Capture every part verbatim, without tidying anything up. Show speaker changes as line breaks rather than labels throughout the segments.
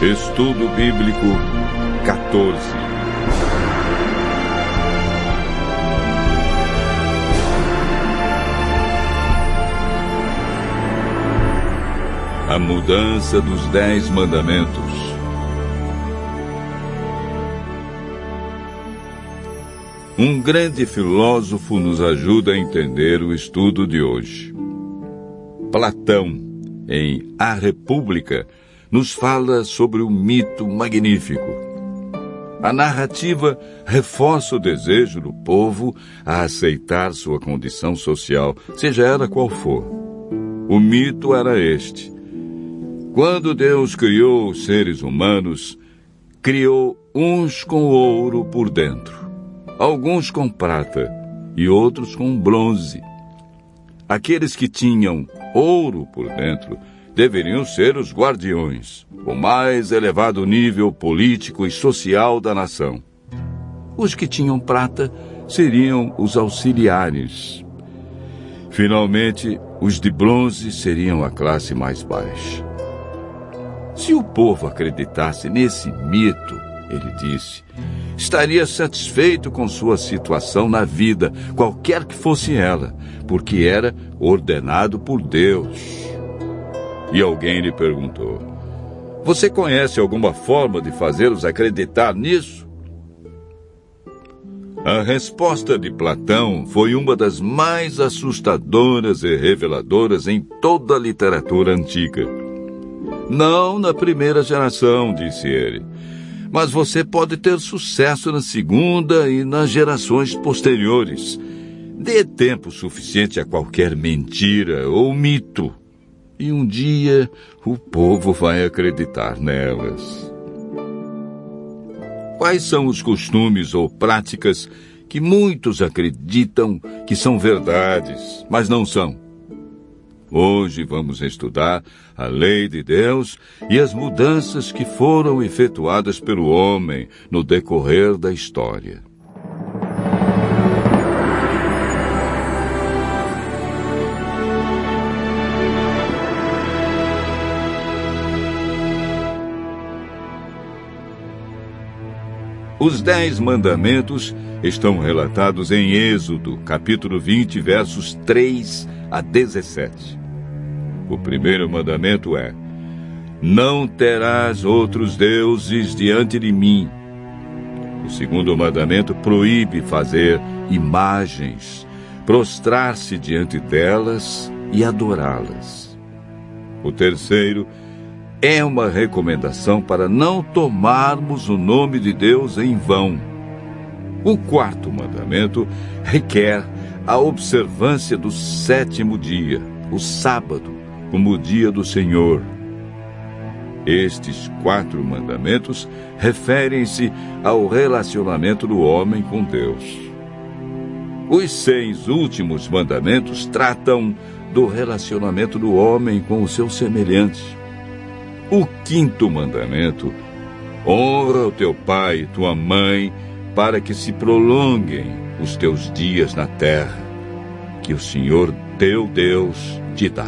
Estudo Bíblico quatorze. A mudança dos Dez Mandamentos. Um grande filósofo nos ajuda a entender o estudo de hoje. Platão, em A República, nos fala sobre o mito magnífico. A narrativa reforça o desejo do povo a aceitar sua condição social, seja ela qual for. O mito era este: quando Deus criou os seres humanos, criou uns com ouro por dentro, alguns com prata e outros com bronze. Aqueles que tinham ouro por dentro deveriam ser os guardiões, o mais elevado nível político e social da nação. Os que tinham prata seriam os auxiliares. Finalmente, os de bronze seriam a classe mais baixa. Se o povo acreditasse nesse mito, ele disse, estaria satisfeito com sua situação na vida, qualquer que fosse ela, porque era ordenado por Deus. E alguém lhe perguntou: você conhece alguma forma de fazê-los acreditar nisso? A resposta de Platão foi uma das mais assustadoras e reveladoras em toda a literatura antiga. Não na primeira geração, disse ele, mas você pode ter sucesso na segunda e nas gerações posteriores. Dê tempo suficiente a qualquer mentira ou mito, e um dia o povo vai acreditar nelas. Quais são os costumes ou práticas que muitos acreditam que são verdades, mas não são? Hoje vamos estudar a lei de Deus e as mudanças que foram efetuadas pelo homem no decorrer da história. Os Dez Mandamentos estão relatados em Êxodo, capítulo vinte, versos três a dezessete. O primeiro mandamento é: não terás outros deuses diante de mim. O segundo mandamento proíbe fazer imagens, prostrar-se diante delas e adorá-las. O terceiro é uma recomendação para não tomarmos o nome de Deus em vão. O quarto mandamento requer a observância do sétimo dia, o sábado, como o dia do Senhor. Estes quatro mandamentos referem-se ao relacionamento do homem com Deus. Os seis últimos mandamentos tratam do relacionamento do homem com o seu semelhante. O quinto mandamento: honra o teu pai e tua mãe, para que se prolonguem os teus dias na terra, que o Senhor teu Deus te dá.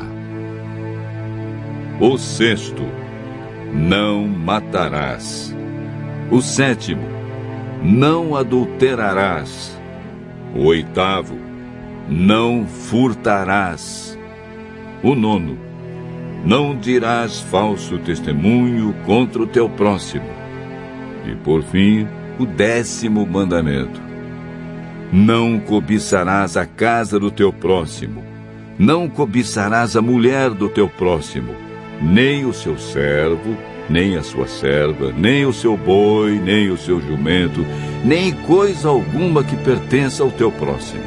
O sexto: não matarás. O sétimo: não adulterarás. O oitavo: não furtarás. O nono: não dirás falso testemunho contra o teu próximo. E por fim, o décimo mandamento: não cobiçarás a casa do teu próximo, não cobiçarás a mulher do teu próximo, nem o seu servo, nem a sua serva, nem o seu boi, nem o seu jumento, nem coisa alguma que pertença ao teu próximo.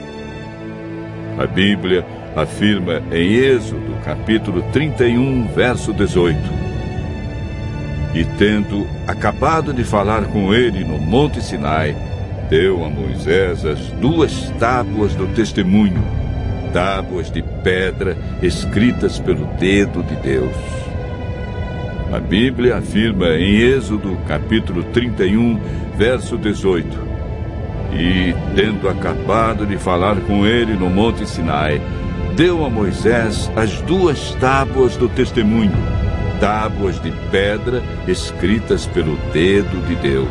A Bíblia afirma em Êxodo, capítulo trinta e um, verso dezoito: e tendo acabado de falar com ele no Monte Sinai, deu a Moisés as duas tábuas do testemunho, tábuas de pedra escritas pelo dedo de Deus. A Bíblia afirma em Êxodo, capítulo trinta e um, verso dezoito: e tendo acabado de falar com ele no Monte Sinai, deu a Moisés as duas tábuas do testemunho, tábuas de pedra escritas pelo dedo de Deus.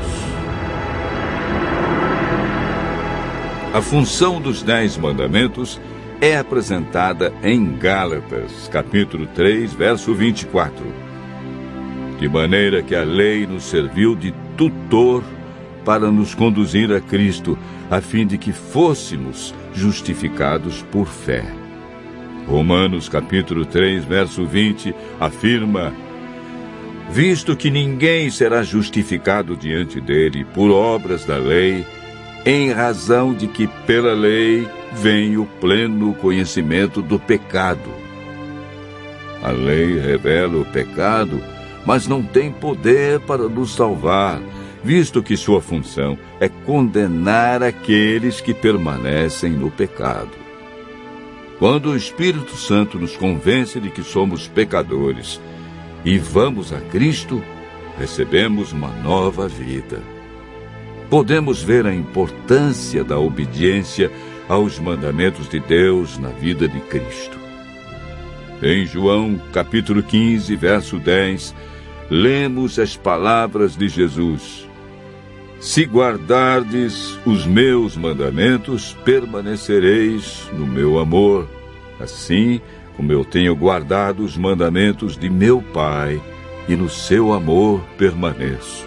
A função dos Dez Mandamentos é apresentada em Gálatas, capítulo três, verso vinte e quatro. De maneira que a lei nos serviu de tutor para nos conduzir a Cristo, a fim de que fôssemos justificados por fé. Romanos, capítulo três, verso vinte, afirma: visto que ninguém será justificado diante dele por obras da lei, em razão de que pela lei vem o pleno conhecimento do pecado. A lei revela o pecado, mas não tem poder para nos salvar, visto que sua função é condenar aqueles que permanecem no pecado. Quando o Espírito Santo nos convence de que somos pecadores e vamos a Cristo, recebemos uma nova vida. Podemos ver a importância da obediência aos mandamentos de Deus na vida de Cristo. Em João, capítulo quinze, verso dez, lemos as palavras de Jesus: se guardardes os meus mandamentos, permanecereis no meu amor, assim como eu tenho guardado os mandamentos de meu Pai, e no seu amor permaneço.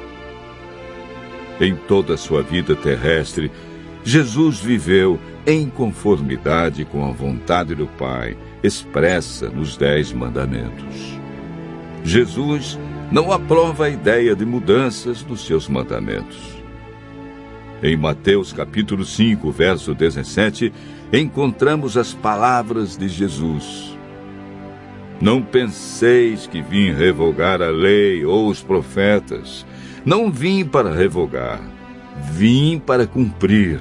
Em toda a sua vida terrestre, Jesus viveu em conformidade com a vontade do Pai, expressa nos Dez Mandamentos. Jesus não aprova a ideia de mudanças dos seus mandamentos. Em Mateus capítulo cinco, verso dezessete, encontramos as palavras de Jesus: não penseis que vim revogar a lei ou os profetas. Não vim para revogar, vim para cumprir.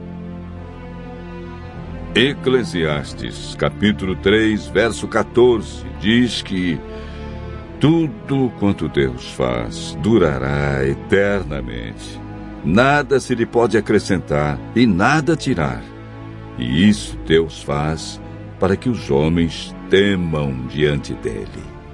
Eclesiastes, capítulo três, verso quatorze, diz que tudo quanto Deus faz durará eternamente. Nada se lhe pode acrescentar e nada tirar. E isso Deus faz para que os homens temam diante dele.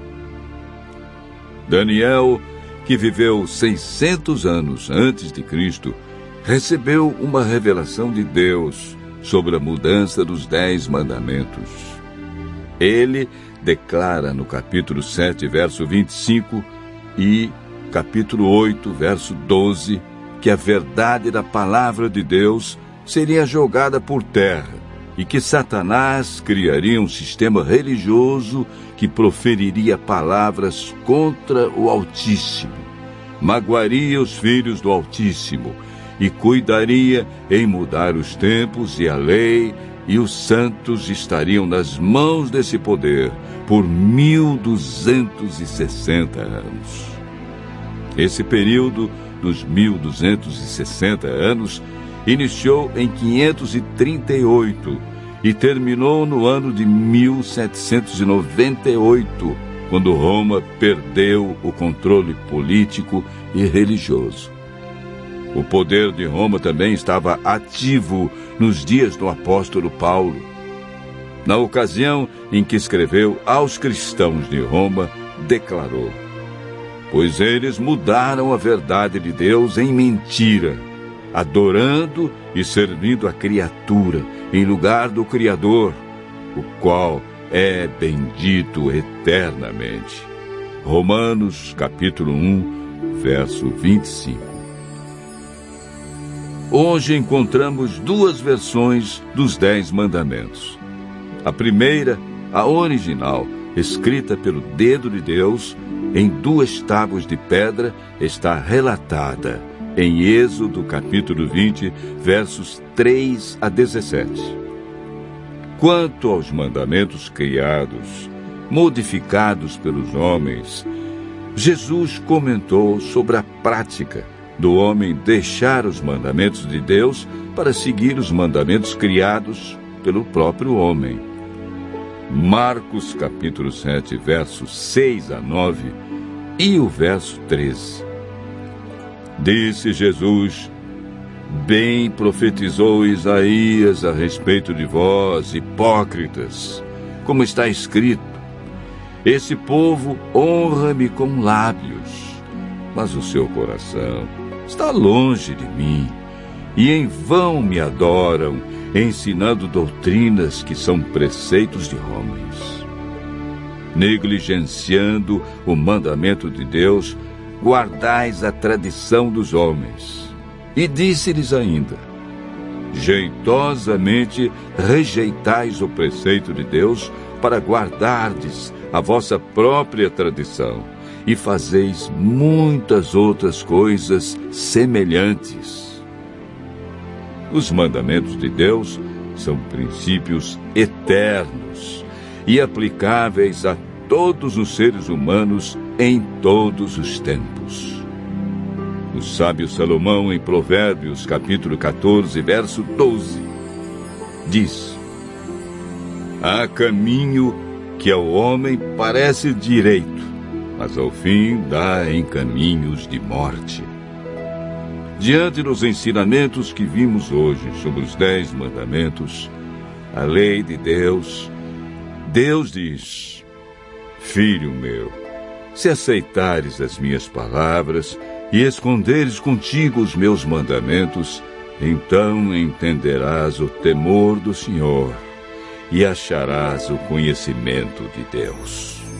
Daniel, que viveu seiscentos anos antes de Cristo, recebeu uma revelação de Deus sobre a mudança dos Dez Mandamentos. Ele declara no capítulo sete, verso vinte e cinco e capítulo oito, verso doze, que a verdade da palavra de Deus seria jogada por terra e que Satanás criaria um sistema religioso que proferiria palavras contra o Altíssimo, magoaria os filhos do Altíssimo e cuidaria em mudar os tempos e a lei, e os santos estariam nas mãos desse poder por mil duzentos e sessenta anos. Esse período dos mil duzentos e sessenta anos iniciou em quinhentos e trinta e oito e terminou no ano de mil setecentos e noventa e oito, quando Roma perdeu o controle político e religioso. O poder de Roma também estava ativo nos dias do apóstolo Paulo. Na ocasião em que escreveu aos cristãos de Roma, declarou: pois eles mudaram a verdade de Deus em mentira, adorando e servindo a criatura em lugar do Criador, o qual é bendito eternamente. Romanos, capítulo um, verso vinte e cinco. Hoje encontramos duas versões dos Dez Mandamentos. A primeira, a original, escrita pelo dedo de Deus, em duas tábuas de pedra, está relatada em Êxodo capítulo vinte, versos três a dezessete. Quanto aos mandamentos criados, modificados pelos homens, Jesus comentou sobre a prática do homem deixar os mandamentos de Deus para seguir os mandamentos criados pelo próprio homem. Marcos capítulo sete, versos seis a nove e o verso treze. Disse Jesus: bem profetizou Isaías a respeito de vós, hipócritas, como está escrito: Esse povo honra-me com lábios, mas o seu coração está longe de mim, e em vão me adoram, ensinando doutrinas que são preceitos de homens. Negligenciando o mandamento de Deus, guardais a tradição dos homens. E disse-lhes ainda: jeitosamente rejeitais o preceito de Deus para guardardes a vossa própria tradição, e fazeis muitas outras coisas semelhantes. Os mandamentos de Deus são princípios eternos e aplicáveis a todos os seres humanos em todos os tempos. O sábio Salomão, em Provérbios, capítulo quatorze, verso doze, diz: há caminho que ao homem parece direito, mas ao fim dá em caminhos de morte. Diante dos ensinamentos que vimos hoje sobre os dez mandamentos, a lei de Deus, Deus diz: filho meu, se aceitares as minhas palavras e esconderes contigo os meus mandamentos, então entenderás o temor do Senhor e acharás o conhecimento de Deus.